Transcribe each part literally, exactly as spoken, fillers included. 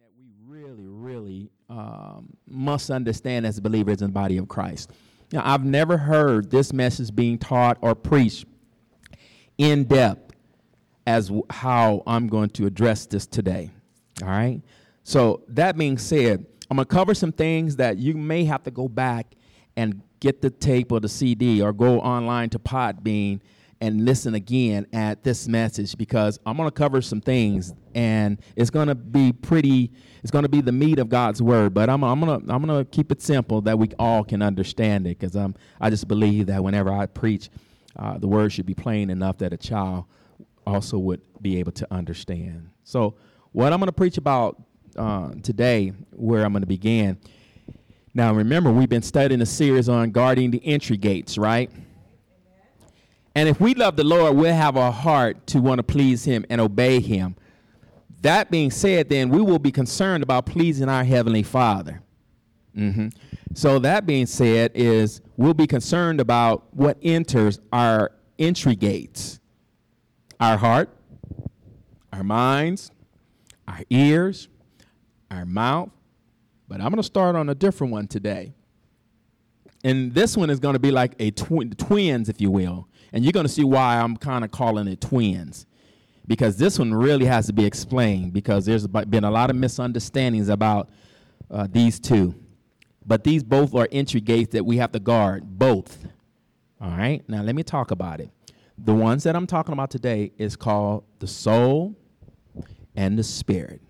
that we really, really um, must understand as believers in the body of Christ. Now, I've never heard this message being taught or preached in depth as w- how I'm going to address this today. All right? So that being said, I'm going to cover some things that you may have to go back and get the tape or the C D or go online to Podbean and listen again at this message, because I'm going to cover some things and it's going to be pretty, it's going to be the meat of God's word, but I'm, I'm going to I'm going to keep it simple that we all can understand it, because um, I just believe that whenever I preach, uh, the word should be plain enough that a child also would be able to understand. So what I'm going to preach about uh, today, where I'm going to begin. Now, remember, we've been studying a series on guarding the entry gates, right? And if we love the Lord, we'll have a heart to want to please him and obey him. That being said, then we will be concerned about pleasing our Heavenly Father. Mm-hmm. So that being said is we'll be concerned about what enters our entry gates. Our heart, our minds, our ears, our mouth. But I'm going to start on a different one today. And this one is going to be like a tw- twins, if you will. And you're going to see why I'm kind of calling it twins, because this one really has to be explained, because there's been a lot of misunderstandings about uh, these two. But these both are entry gates that we have to guard, both. All right? Now, let me talk about it. The ones that I'm talking about today is called the soul and the spirit.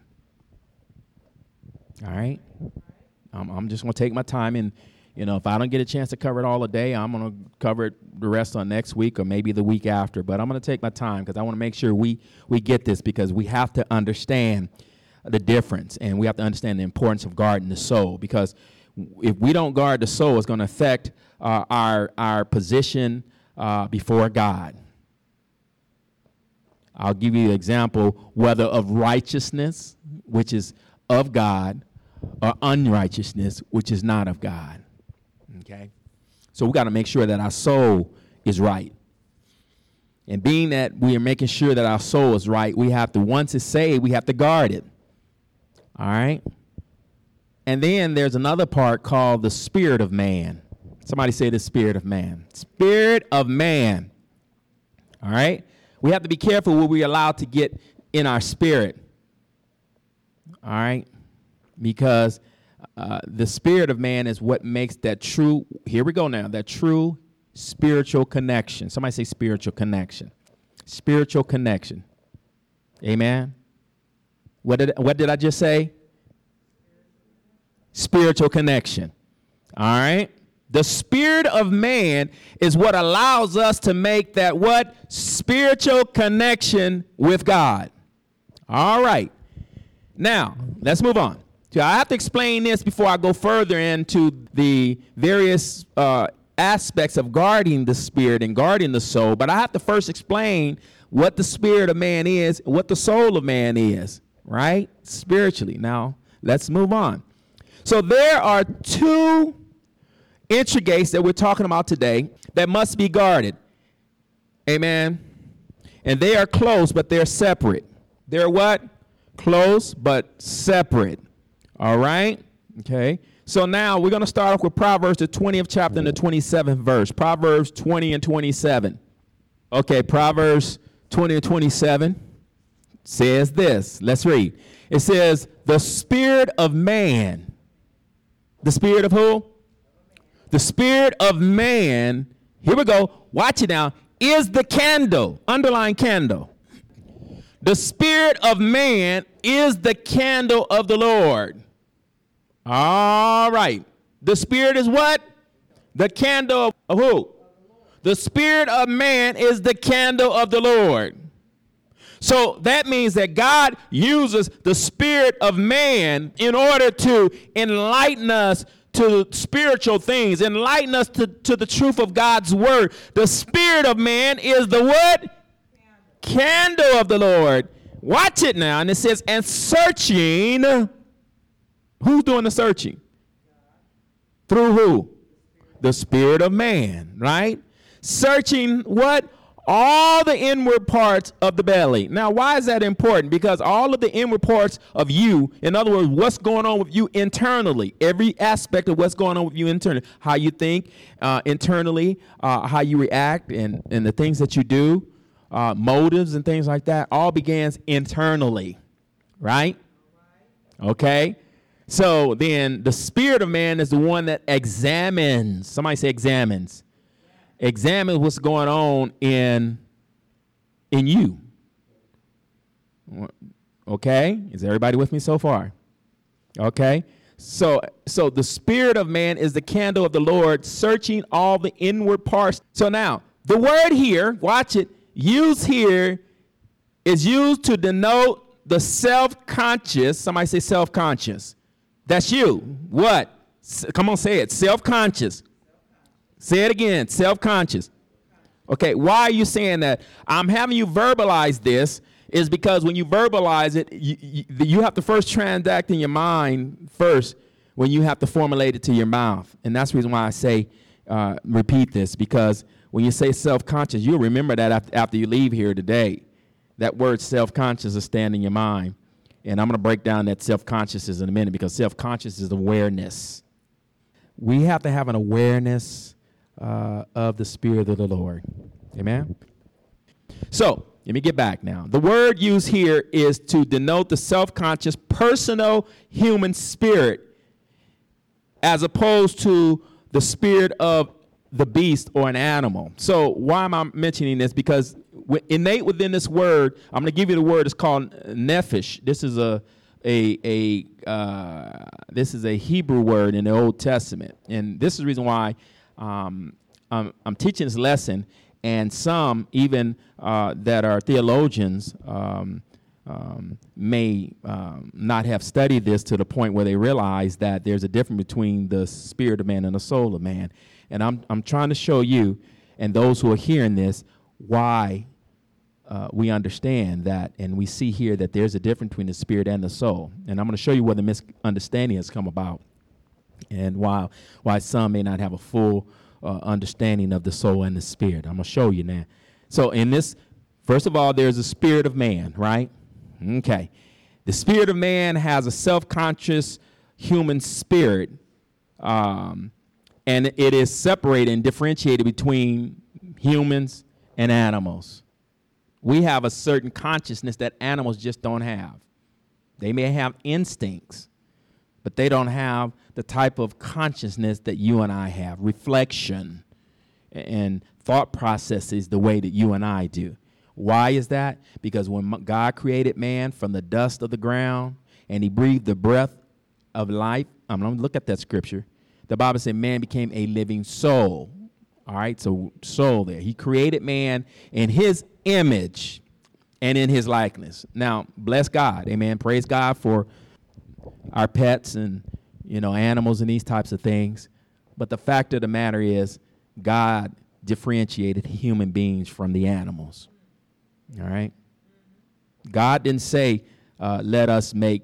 All right? I'm, I'm just going to take my time, and you know, if I don't get a chance to cover it all today, I'm going to cover it the rest on next week or maybe the week after. But I'm going to take my time because I want to make sure we, we get this, because we have to understand the difference, and we have to understand the importance of guarding the soul. Because if we don't guard the soul, it's going to affect uh, our, our position uh, before God. I'll give you an example, whether of righteousness, which is of God, or unrighteousness, which is not of God. Okay, so we got to make sure that our soul is right. And being that we are making sure that our soul is right, we have to, once it's saved, we have to guard it. All right? And then there's another part called the spirit of man. Somebody say the spirit of man. Spirit of man. All right? We have to be careful what we allow to get in our spirit. All right? Because Uh, the spirit of man is what makes that true, here we go now, that true spiritual connection. Somebody say spiritual connection. Spiritual connection. Amen. What did, what did I just say? Spiritual connection. All right. The spirit of man is what allows us to make that what? Spiritual connection with God. All right. Now, let's move on. So I have to explain this before I go further into the various uh, aspects of guarding the spirit and guarding the soul. But I have to first explain what the spirit of man is, what the soul of man is, right? Spiritually. Now, let's move on. So there are two entry gates that we're talking about today that must be guarded. Amen. And they are close, but they're separate. They're what? Close, but separate. All right. Okay. So now we're going to start off with Proverbs, the twentieth chapter and the twenty-seventh verse. Proverbs twenty and twenty-seven. Okay. Proverbs twenty and twenty-seven says this. Let's read. It says, the spirit of man. The spirit of who? The spirit of man. Here we go. Watch it now. Is the candle. Underline candle. The spirit of man is the candle of the Lord. All right. The spirit is what? The candle of who? The spirit of man is the candle of the Lord. So that means that God uses the spirit of man in order to enlighten us to spiritual things, enlighten us to, to the truth of God's word. The spirit of man is the what? Candle, candle of the Lord. Watch it now. And it says, and searching. Who's doing the searching? Through who? The spirit of man, right? Searching what? all the inward parts of the belly. Now, why is that important? Because all of the inward parts of you, in other words, what's going on with you internally, every aspect of what's going on with you internally, how you think uh, internally, uh, how you react, and, and the things that you do, uh, motives and things like that, all begins internally, right? Okay? So then the spirit of man is the one that examines. Somebody say examines. Examine what's going on in in you. Okay? Is everybody with me so far? Okay? So so the spirit of man is the candle of the Lord, searching all the inward parts. So now, the word here, watch it, used here is used to denote the self-conscious. Somebody say self-conscious. That's you. What? S- come on, say it. Self-conscious. Say it again, self-conscious. Okay, why are you saying that? I'm having you verbalize this is because when you verbalize it, you, you, you have to first transact in your mind first when you have to formulate it to your mouth. And that's the reason why I say uh, repeat this, because when you say self-conscious, you'll remember that after, after you leave here today. That word self-conscious is staying in your mind. And I'm going to break down that self-consciousness in a minute, because self-conscious is awareness. We have to have an awareness Uh, of the Spirit of the Lord. Amen? So, let me get back now. The word used here is to denote the self-conscious, personal human spirit, as opposed to the spirit of the beast or an animal. So, why am I mentioning this? Because w- innate within this word, I'm going to give you the word, it's called nephesh. This is a a a uh, this is a Hebrew word in the Old Testament. And this is the reason why Um, I'm, I'm teaching this lesson, and some even uh, that are theologians um, um, may um, not have studied this to the point where they realize that there's a difference between the spirit of man and the soul of man. And I'm I'm trying to show you and those who are hearing this why uh, we understand that, and we see here that there's a difference between the spirit and the soul. And I'm going to show you where the misunderstanding has come about, and why why some may not have a full uh, understanding of the soul and the spirit. I'm going to show you now. So in this, first of all, there's a spirit of man, right? Okay. The spirit of man has a self-conscious human spirit, um, and it is separated and differentiated between humans and animals. We have a certain consciousness that animals just don't have. They may have instincts, but they don't have the type of consciousness that you and I have, reflection and thought processes the way that you and I do. Why is that? Because when God created man from the dust of the ground and he breathed the breath of life, I'm going to look at that scripture. The Bible said man became a living soul. All right, so soul there. He created man in his image and in his likeness. Now, bless God. Amen. Praise God for our pets and, you know, animals and these types of things. But the fact of the matter is God differentiated human beings from the animals. All right. God didn't say, uh, let us make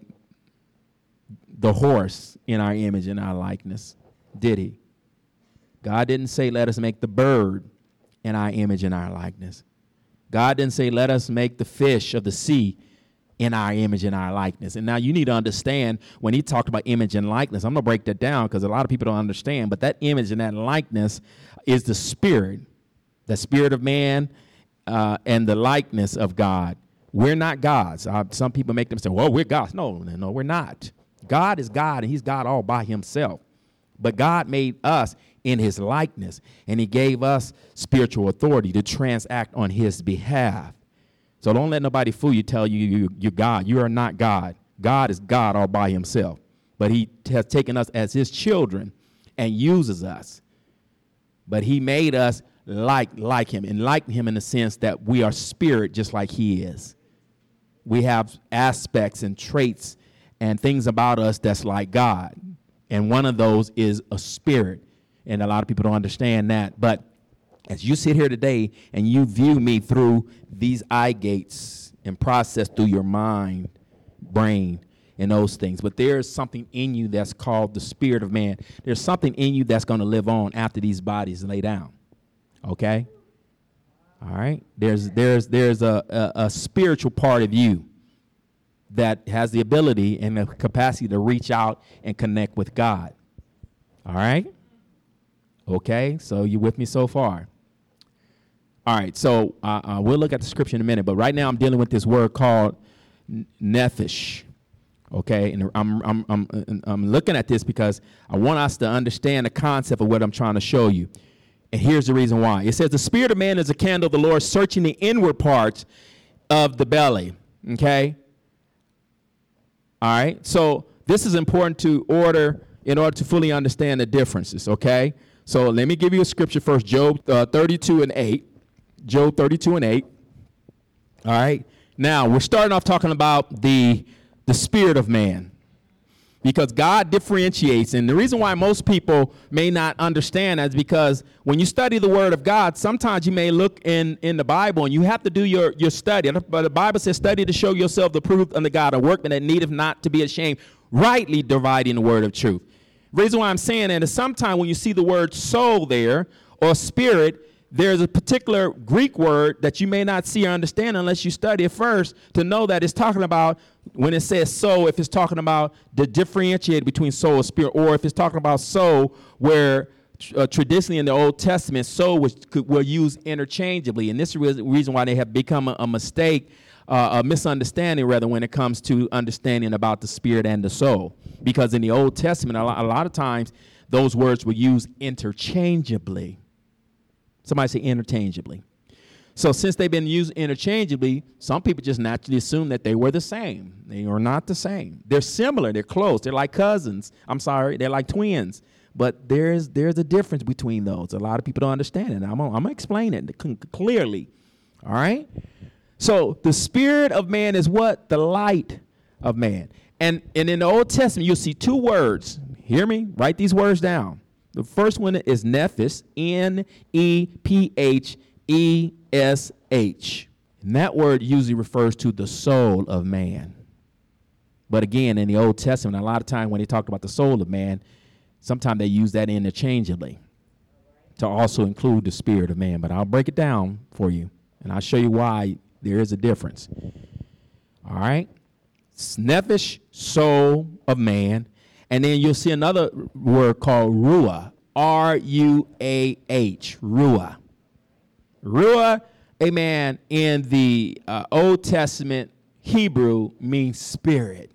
the horse in our image and our likeness, did he? God didn't say, let us make the bird in our image and our likeness. God didn't say, let us make the fish of the sea in our image and our likeness. And now you need to understand, when he talked about image and likeness, I'm going to break that down because a lot of people don't understand, but that image and that likeness is the spirit, the spirit of man uh, and the likeness of God. We're not gods. Uh, some people make them say, well, we're gods. No, no, no, we're not. God is God, and he's God all by himself. But God made us in his likeness, and he gave us spiritual authority to transact on his behalf. So don't let nobody fool you, tell you, you you're God. You are not God. God is God all by himself. But he has taken us as his children and uses us. But he made us like, like him, and like him in the sense that we are spirit just like he is. We have aspects and traits and things about us that's like God. And one of those is a spirit. And a lot of people don't understand that. But as you sit here today and you view me through these eye gates and process through your mind, brain, and those things. But there's something in you that's called the spirit of man. There's something in you that's going to live on after these bodies lay down. Okay? All right. There's there's there's a, a, a spiritual part of you that has the ability and the capacity to reach out and connect with God. All right. Okay. So you with me so far? All right. So uh, uh, we'll look at the scripture in a minute, but right now I'm dealing with this word called nephesh. Okay, and I'm I'm I'm I'm looking at this because I want us to understand the concept of what I'm trying to show you. And here's the reason why. It says the spirit of man is a candle of the Lord, searching the inward parts of the belly. Okay. All right. So this is important to order in order to fully understand the differences. Okay. So let me give you a scripture first. Job uh, thirty-two and eight. Job thirty-two and eight. All right. Now we're starting off talking about the the spirit of man, because God differentiates. And the reason why most people may not understand that is because when you study the word of God, sometimes you may look in, in the Bible and you have to do your, your study. But the Bible says, study to show yourself the proof unto God, a workman that needeth not to be ashamed, rightly dividing the word of truth. The reason why I'm saying that is sometimes when you see the word soul there or spirit, there's a particular Greek word that you may not see or understand unless you study it first to know that it's talking about, when it says soul, if it's talking about the differentiate between soul and spirit, or if it's talking about soul where uh, traditionally in the Old Testament, soul was could, were used interchangeably. And this is the reason why they have become a, a mistake, uh, a misunderstanding rather, when it comes to understanding about the spirit and the soul. Because in the Old Testament, a lot, a lot of times those words were used interchangeably. Somebody say interchangeably. So since they've been used interchangeably, some people just naturally assume that they were the same. They are not the same. They're similar. They're close. They're like cousins. I'm sorry. They're like twins. But there's there's a difference between those. A lot of people don't understand it. I'm going to explain it clearly. All right? So the spirit of man is what? The light of man. And, and in the Old Testament, you'll see two words. Hear me? Write these words down. The first one is nephesh, N E P H E S H. And that word usually refers to the soul of man. But again, in the Old Testament, a lot of time when they talk about the soul of man, sometimes they use that interchangeably to also include the spirit of man. But I'll break it down for you, and I'll show you why there is a difference. All right? Nephesh, soul of man. And then you'll see another word called ruah, R U A H, ruah. Ruah, amen, in the uh, Old Testament Hebrew means spirit.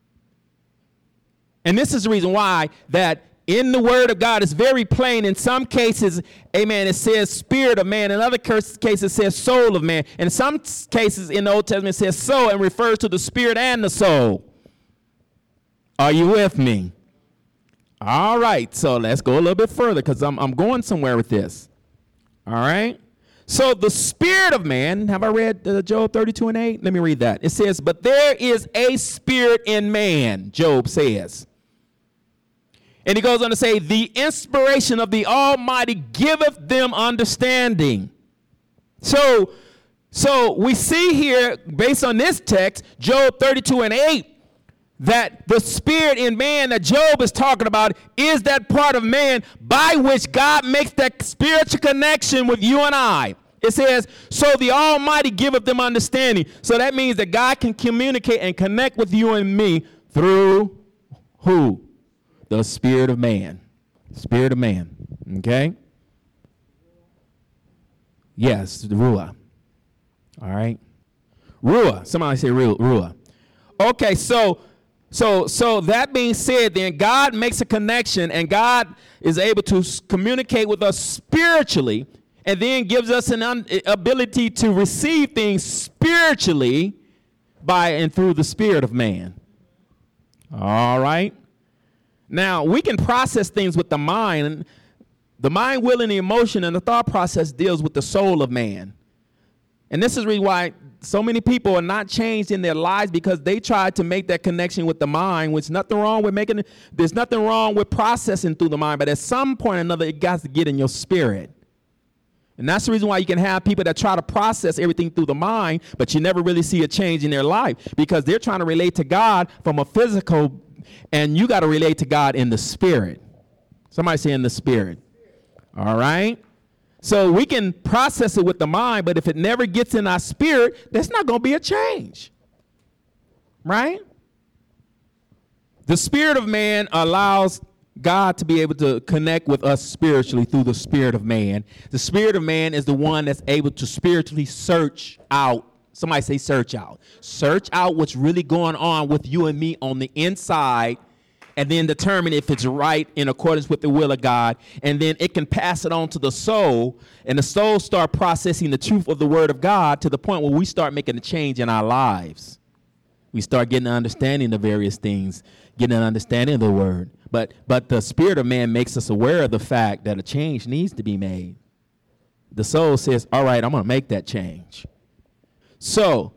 And this is the reason why that in the word of God it's very plain. In some cases, amen, it says spirit of man. In other cases, it says soul of man. In some cases in the Old Testament, it says soul and refers to the spirit and the soul. Are you with me? All right, so let's go a little bit further because I'm, I'm going somewhere with this. All right? So the spirit of man, have I read uh, Job thirty-two and eight? Let me read that. It says, but there is a spirit in man, Job says. And he goes on to say, the inspiration of the Almighty giveth them understanding. So, so we see here, based on this text, Job thirty-two and eight, that the spirit in man that Job is talking about is that part of man by which God makes that spiritual connection with you and I. It says, so the Almighty giveth them understanding. So that means that God can communicate and connect with you and me through who? The spirit of man. Spirit of man. Okay? Yes, the Ruah. All right? Ruah. Somebody say Ruah. Okay, so So so that being said, then God makes a connection and God is able to s- communicate with us spiritually and then gives us an un- ability to receive things spiritually by and through the spirit of man. All right. Now, we can process things with the mind. The mind, will, and the emotion and the thought process deals with the soul of man. And this is really why so many people are not changed in their lives, because they tried to make that connection with the mind, which nothing wrong with making it. There's nothing wrong with processing through the mind, but at some point or another, it got to get in your spirit. And that's the reason why you can have people that try to process everything through the mind, but you never really see a change in their life because they're trying to relate to God from a physical, and you got to relate to God in the spirit. Somebody say in the spirit. All right. So we can process it with the mind, but if it never gets in our spirit, there's not going to be a change. Right? The spirit of man allows God to be able to connect with us spiritually through the spirit of man. The spirit of man is the one that's able to spiritually search out. Somebody say search out. Search out what's really going on with you and me on the inside, and then determine if it's right in accordance with the will of God. And then it can pass it on to the soul, and the soul start processing the truth of the word of God to the point where we start making a change in our lives. We start getting an understanding of various things, getting an understanding of the word. But but the spirit of man makes us aware of the fact that a change needs to be made. The soul says, all right, I'm going to make that change. So,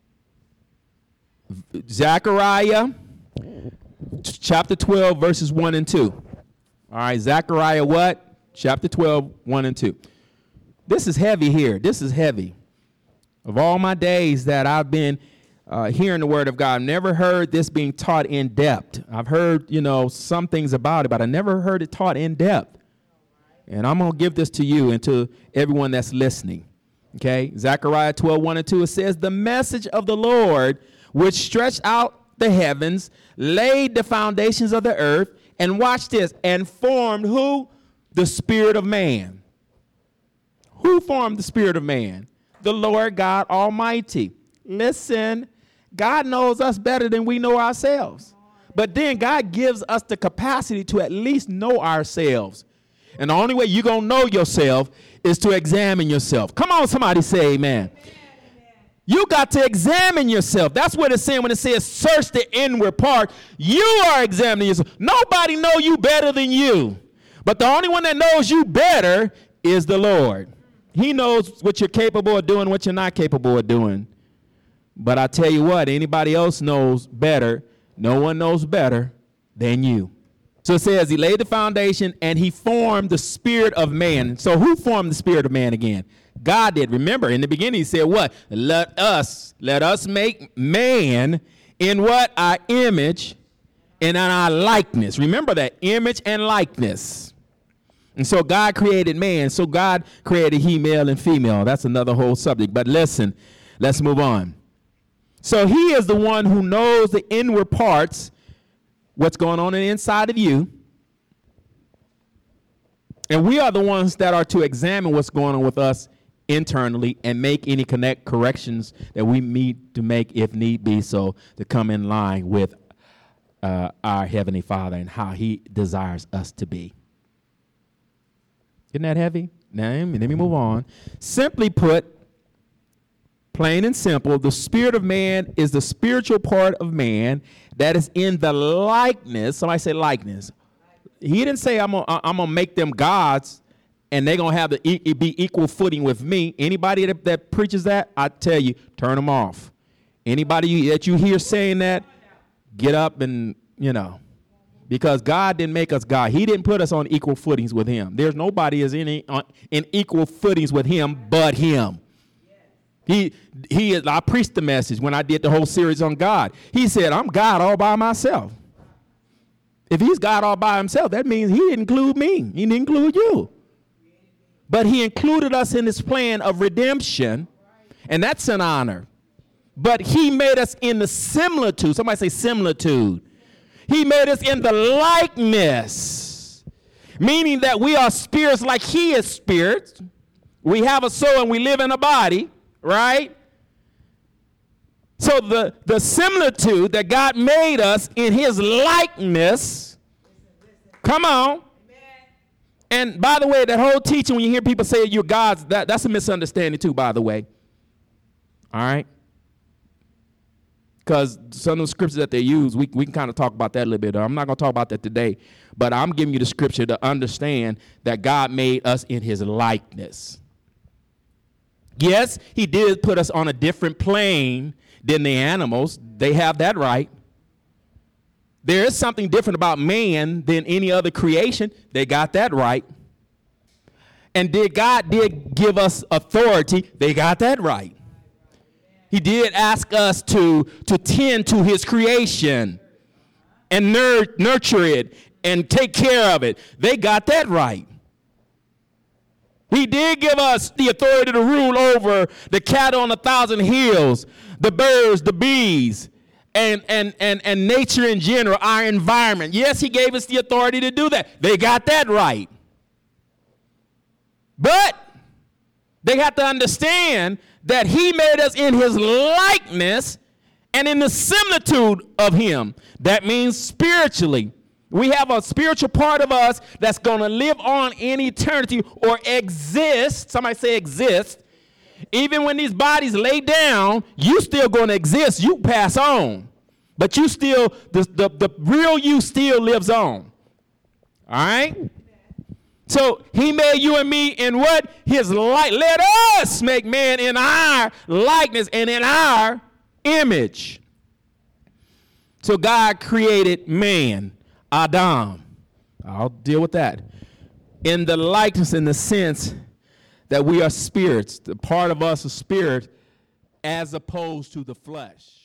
Zechariah chapter twelve, verses one and two. All right, Zechariah what? Chapter twelve, one and two. This is heavy here. This is heavy. Of all my days that I've been Uh, hearing the word of God, I've never heard this being taught in depth. I've heard, you know, some things about it, but I never heard it taught in depth. And I'm going to give this to you and to everyone that's listening. Okay, Zechariah twelve, one and two, it says, the message of the Lord, which stretched out the heavens, laid the foundations of the earth, and watch this, and formed who? The spirit of man. Who formed the spirit of man? The Lord God Almighty. Listen, God knows us better than we know ourselves. But then God gives us the capacity to at least know ourselves. And the only way you're going to know yourself is to examine yourself. Come on, somebody say amen. Amen. You got to examine yourself. That's what it's saying when it says search the inward part. You are examining yourself. Nobody knows you better than you. But the only one that knows you better is the Lord. He knows what you're capable of doing, what you're not capable of doing. But I tell you what, anybody else knows better. No one knows better than you. So it says he laid the foundation and he formed the spirit of man. So who formed the spirit of man again? God did. Remember, in the beginning he said what? Let us, let us make man in what? Our image and in our likeness. Remember that, image and likeness. And so God created man. So God created he, male and female. That's another whole subject. But listen, let's move on. So he is the one who knows the inward parts, what's going on in the inside of you. And we are the ones that are to examine what's going on with us internally and make any connect corrections that we need to make if need be, so to come in line with uh, our Heavenly Father and how he desires us to be. Isn't that heavy? Now, let me move on. Simply put, plain and simple, the spirit of man is the spiritual part of man that is in the likeness. Somebody say likeness. He didn't say I'm gonna, I'm gonna make them gods and they're gonna have to e- be equal footing with me. Anybody that, that preaches that, I tell you, turn them off. Anybody that you hear saying that, get up and, you know, because God didn't make us God. He didn't put us on equal footings with him. There's nobody is in, in equal footings with him but him. He, he is, I preached the message when I did the whole series on God. He said, I'm God all by myself. If he's God all by himself, that means he didn't include me. He didn't include you. But he included us in his plan of redemption, and that's an honor. But he made us in the similitude. Somebody say similitude. He made us in the likeness, meaning that we are spirits like he is spirit. We have a soul and we live in a body. Right? So the, the similitude that God made us in his likeness, come on. And by the way, that whole teaching, when you hear people say you're gods, that, that's a misunderstanding too, by the way. All right? Because some of the scriptures that they use, we, we can kind of talk about that a little bit. I'm not going to talk about that today, but I'm giving you the scripture to understand that God made us in his likeness. Yes, he did put us on a different plane than the animals. They have that right. There is something different about man than any other creation. They got that right. And did God did give us authority? They got that right. He did ask us to, to tend to his creation and nur- nurture it and take care of it. They got that right. He did give us the authority to rule over the cattle on a thousand hills, the birds, the bees, and, and, and, and nature in general, our environment. Yes, he gave us the authority to do that. They got that right. But they have to understand that he made us in his likeness and in the similitude of him. That means spiritually. We have a spiritual part of us that's going to live on in eternity or exist. Somebody say exist. Even when these bodies lay down, you still going to exist. You pass on. But you still, the, the, the real you still lives on. All right? So he made you and me in what? His light. Let us make man in our likeness and in our image. So God created man, Adam. I'll deal with that. In the likeness, in the sense that we are spirits. The part of us is spirit as opposed to the flesh.